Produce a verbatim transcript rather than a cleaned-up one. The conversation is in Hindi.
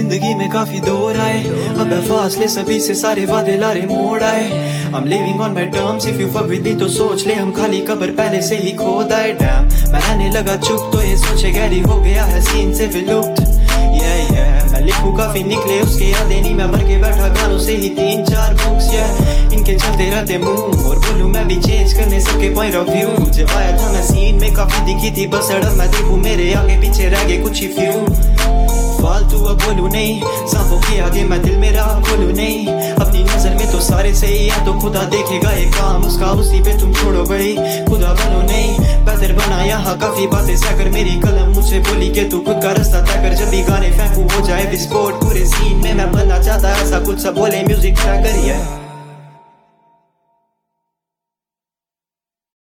जिंदगी में काफी दौर आए, अब है फासले सभी से, सारे वादे लारे मोड़ आए। I'm living on my terms, if you fuck with me तो सोच ले हम खाली कबर पहले से ही खोद आए। डैम मैं रहने लगा चुप तो ये सोचे गैरी हो गया है सीन से विलुप्त। yeah, yeah, मैं लिखूं काफी निकले उसके यादें नहीं, मैं मर के बैठा गानों से ही तीन चार बुक्स। yeah, इनके चलते रहते मुंह और बोलूं मैं भी चेंज करने सबके पॉइंट ऑफ व्यू। जब आया था मैं सीन में काफी दिखी थी बस सड़क, मैं देखूं मेरे आगे पीछे रह गए कुछ ही फ्यू। फालतू अब बोलूं नहीं, सांपों के आगे मैं दिल मेरा खोलूं नहीं। अपनी नजर में तो सारे सही है, तो खुदा देखेगा ये काम उसका, उसी पे तुम छोड़ो भाई, खुदा बनो नहीं। बेहतर बना यहाँ काफी बातें सहकर, मेरी कलम मुझसे बोली कि तू खुद का रास्ता तय कर। जब भी गाने फेंकू हो जाए विस्फोट पूरे सीन में, मैं बनना चाहता ऐसा कुछ सा बोले म्यूजिक ट्रैकर।